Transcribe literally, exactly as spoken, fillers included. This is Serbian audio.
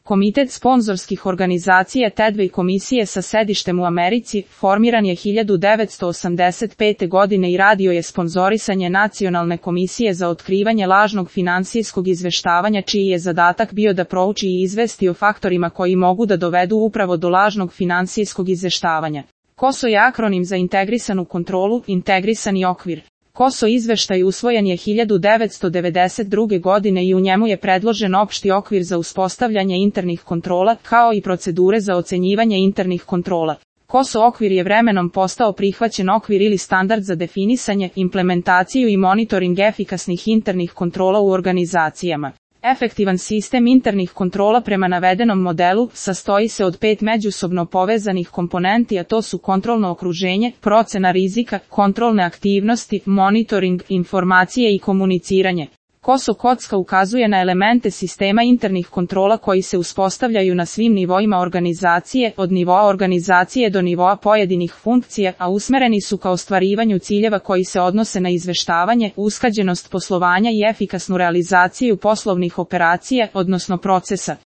Komitet sponzorskih organizacija T E D V I komisije sa sedištem u Americi formiran je hiljadu devetsto osamdeset pete. godine i radio je sponzorisanje Nacionalne komisije za otkrivanje lažnog finansijskog izveštavanja, čiji je zadatak bio da prouči i izvesti o faktorima koji mogu da dovedu upravo do lažnog finansijskog izveštavanja. KOSO je akronim za integrisanu kontrolu, integrisani okvir. KOSO izveštaj usvojen je hiljadu devetsto devedeset druge. godine i u njemu je predložen opšti okvir za uspostavljanje internih kontrola, kao i procedure za ocenjivanje internih kontrola. KOSO okvir je vremenom postao prihvaćen okvir ili standard za definisanje, implementaciju i monitoring efikasnih internih kontrola u organizacijama. Efektivan sistem internih kontrola prema navedenom modelu sastoji se od pet međusobno povezanih komponenti, a to su kontrolno okruženje, procena rizika, kontrolne aktivnosti, monitoring, informacije i komuniciranje. KOSO kocka ukazuje na elemente sistema internih kontrola koji se uspostavljaju na svim nivoima organizacije, od nivoa organizacije do nivoa pojedinih funkcija, a usmereni su ka ostvarivanju ciljeva koji se odnose na izveštavanje, usklađenost poslovanja i efikasnu realizaciju poslovnih operacija, odnosno procesa.